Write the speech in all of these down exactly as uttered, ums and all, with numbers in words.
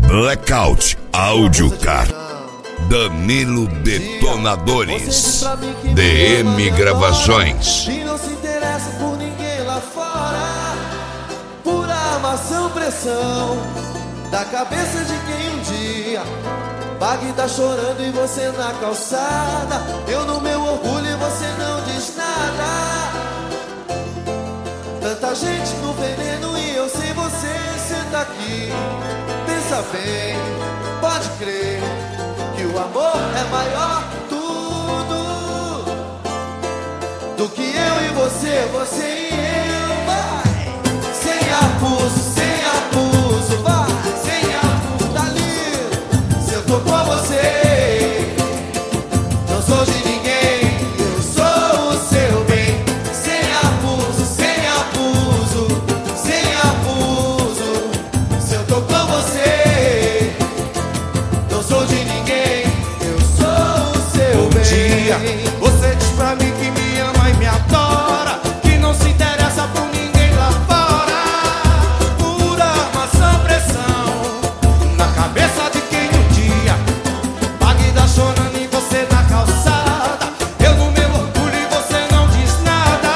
Blackout Audiocar, Danilo Detonadores, D M Gravações. E não se interessa por ninguém lá fora, por armação, pressão da cabeça de quem um dia pague tá chorando e você na calçada. Eu no meu orgulho e você não diz nada. Tanta gente no veneno e eu sem você. Senta aqui, pensa bem, pode crer que o amor é maior que tudo, do que eu e você, você e eu. Vai, sem abuso, sem abuso, vai, sem abuso. Dali, se eu tô com você, não sou de ninguém, eu sou o seu bem. Sem abuso, sem abuso, sem abuso. Se eu tô com você, não sou de ninguém, eu sou o seu bem. Dia, você diz pra mim que me ama e me adora, que não se interessa por ninguém lá fora, pura armação, pressão na cabeça de quem um dia pague tá chorando e você na calçada. Eu no meu orgulho e você não diz nada.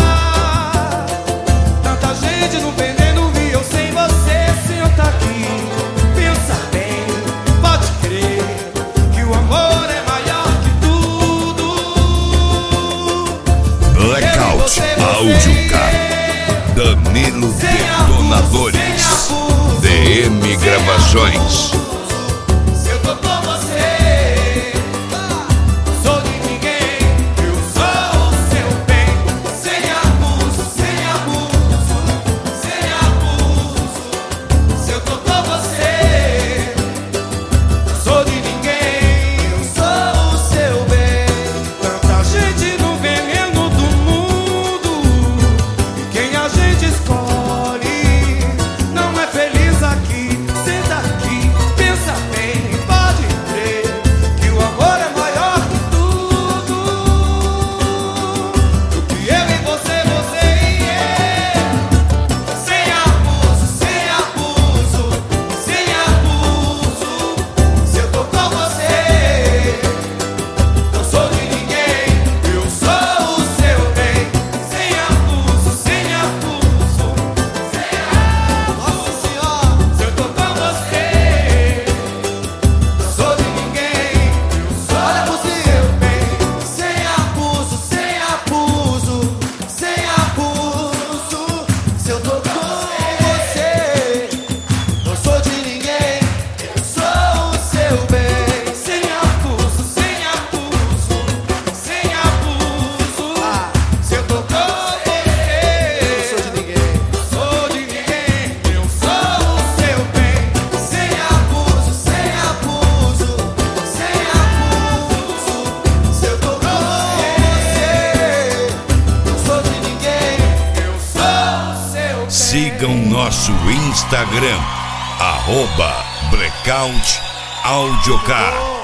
Tanta gente no veneno e eu sem você. Senta aqui, pensa bem, pode crer que o amor é maior que tudo. Blackout Audiocar, Danilo Detonadores, D M Gravações. Se eu tô com você, não sou de ninguém, eu sou o seu bem. Sem abuso, sem abuso, sem abuso. Se eu tô com você, não sou de ninguém, eu sou o seu bem. Tanta gente no veneno do mundo, e quem a gente escolhe não é feliz aqui. Senta aqui, pensa bem, pode crer que o amor é maior que tudo, do que eu e você, você e eu. Sem abuso, sem abuso, sem abuso. Se eu tô com você, não sou de ninguém, eu sou o seu bem. Sem abuso, sem abuso, sem abuso. Nossa Senhora, Se eu tô com você, não sou de ninguém, eu sou olha pro o seu seu bem. sem abuso, sem abuso, sem abuso. Se eu tô com você, não sou de ninguém, eu sou o seu bem. Sem abuso, sem abuso, sem abuso. Ah, Se eu tô com não sou você, de ninguém. não sou de ninguém, eu sou o seu bem. Sem abuso, sem abuso, sem abuso. Se eu tô com você, não sou de ninguém. Eu sou o seu bem. Sigam nosso Instagram, arroba Blackout Audiocar.